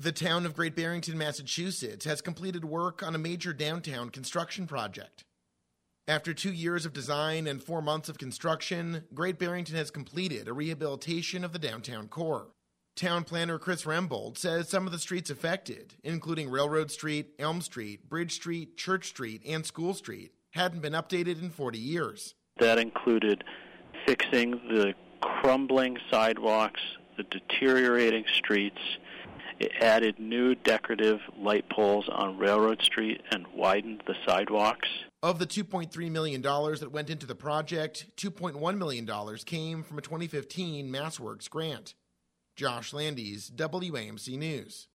The town of Great Barrington, Massachusetts, has completed work on a major downtown construction project. After 2 years of design and 4 months of construction, Great Barrington has completed a rehabilitation of the downtown core. Town planner Chris Rembold says some of the streets affected, including Railroad Street, Elm Street, Bridge Street, Church Street, and School Street, hadn't been updated in 40 years. That included fixing the crumbling sidewalks, the deteriorating streets. It added new decorative light poles on Railroad Street and widened the sidewalks. Of the $2.3 million that went into the project, $2.1 million came from a 2015 MassWorks grant. Josh Landis, WAMC News.